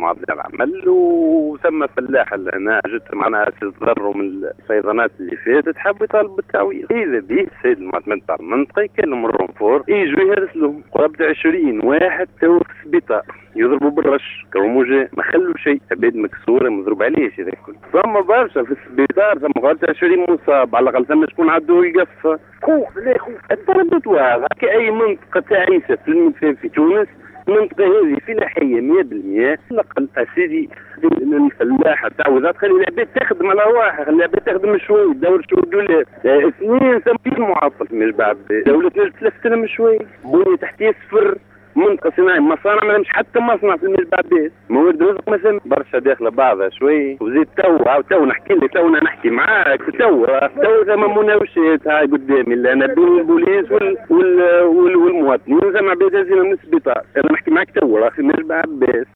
معدل العمل، وثم فلاح هنا جت معناها تضرروا من الفيضانات اللي فاتت، حاب يطالب بالتعويض. اذا به السيد المعتمد تاع المنطقه يكلم الرونفور يجوا يهرسلوا قرابه 20 واحد تو في السبيطار يضربوا بالرش كرموجه، ما خلوا شيء، عباد مكسوره مضروب عليه شيء كل. ثم برشا في السبيطار، ثم قرابه 20 مصاب، على الاقل ثم شكون عدو يقف. خوف لا خوف، التردد واضح كأي منطقه تعيسه في تونس. المنطقة هذه فلاحية 100%. نقل أسيدي الفلاحة تعويضات، خلي العباد تخدم على رواحها، خلي العباد تخدم شوي، دور شوي دولار. اثنين ثمين معطل مش بعد دولة تلفت لهم شوي، بنية تحتية صفر، منطقة صناعية، مصانع ما لهمش حتى مصنع في المجبع بيت، موارد رزق مثلا برشا داخلة بعضها شوي. وزيد تو نحكي لك، تو نحكي معاك، تو ثم مناوشات هاي قدامي اللي انا بين البوليس والمواطنين، ثم عباد هزينا من السبيطار. انا نحكي معاك تو راهي في المجبع بيت.